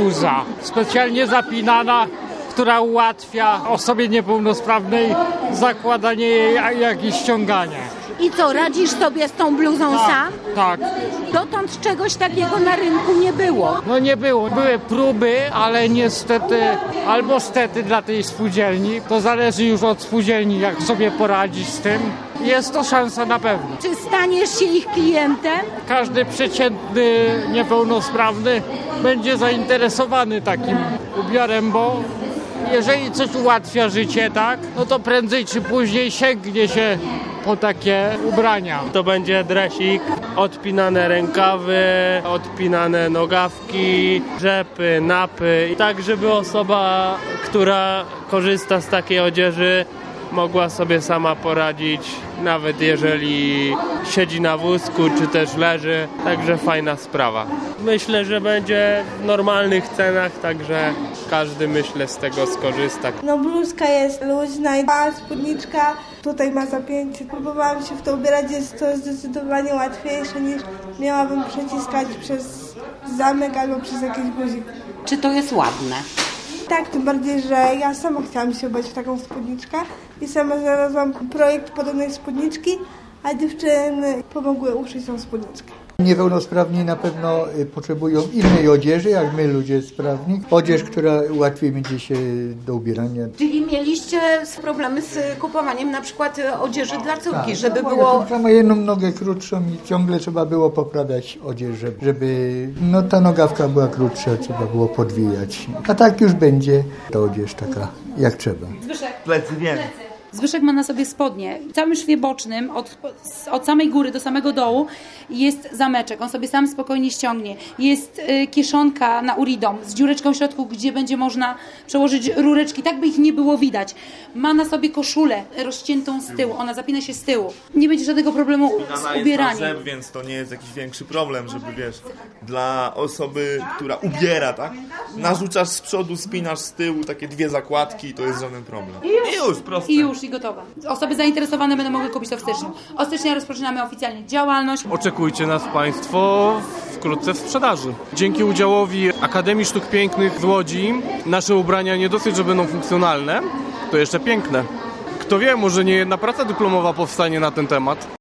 bluza, specjalnie zapinana, która ułatwia osobie niepełnosprawnej zakładanie jej, jak i ściąganie. I co, radzisz sobie z tą bluzą sam? Tak. Dotąd czegoś takiego na rynku nie było. No nie było. Były próby, ale niestety, albo stety dla tej spółdzielni, to zależy już od spółdzielni, jak sobie poradzić z tym. Jest to szansa na pewno. Czy staniesz się ich klientem? Każdy przeciętny niepełnosprawny będzie zainteresowany takim ubiorem, bo jeżeli coś ułatwia życie, tak, no to prędzej czy później sięgnie się po takie ubrania. To będzie dresik, odpinane rękawy, odpinane nogawki, rzepy, napy. Tak, żeby osoba, która korzysta z takiej odzieży, mogła sobie sama poradzić, nawet jeżeli siedzi na wózku, czy też leży. Także fajna sprawa. Myślę, że będzie w normalnych cenach, także każdy, myślę, z tego skorzysta. No bluzka jest luźna, a spódniczka tutaj ma zapięcie. Próbowałam się w to ubierać, jest to zdecydowanie łatwiejsze niż miałabym przeciskać przez zamek albo przez jakiś guzik. Czy to jest ładne? Tak, tym bardziej, że ja sama chciałam się ubrać w taką spódniczkę i sama znalazłam projekt podobnej spódniczki, a dziewczyny pomogły uszyć tą spódniczkę. Niepełnosprawni na pewno potrzebują innej odzieży, jak my ludzie sprawni. Odzież, która łatwiej będzie się do ubierania. Czyli mieliście problemy z kupowaniem na przykład odzieży dla córki, Tak, żeby moja było... córka ma jedną nogę krótszą i ciągle trzeba było poprawiać odzież, żeby no, ta nogawka była krótsza, trzeba było podwijać. A tak już będzie ta odzież taka jak trzeba. Plecy nie. Zbyszek ma na sobie spodnie. W całym szwie bocznym, od samej góry do samego dołu jest zameczek. On sobie sam spokojnie ściągnie. Jest kieszonka na uridom z dziureczką w środku, gdzie będzie można przełożyć rureczki, tak by ich nie było widać. Ma na sobie koszulę rozciętą z tyłu. Ona zapina się z tyłu. Nie będzie żadnego problemu z ubieraniem. Jest na więc to nie jest jakiś większy problem, żeby wiesz, dla osoby, która ubiera, tak? Narzucasz z przodu, spinasz z tyłu, takie dwie zakładki, to jest żaden problem. I już, proste. I gotowa. Osoby zainteresowane będą mogły kupić to w styczniu. Od stycznia rozpoczynamy oficjalnie działalność. Oczekujcie nas Państwo wkrótce w sprzedaży. Dzięki udziałowi Akademii Sztuk Pięknych z Łodzi nasze ubrania nie dosyć, że będą funkcjonalne, to jeszcze piękne. Kto wie, może nie jedna praca dyplomowa powstanie na ten temat.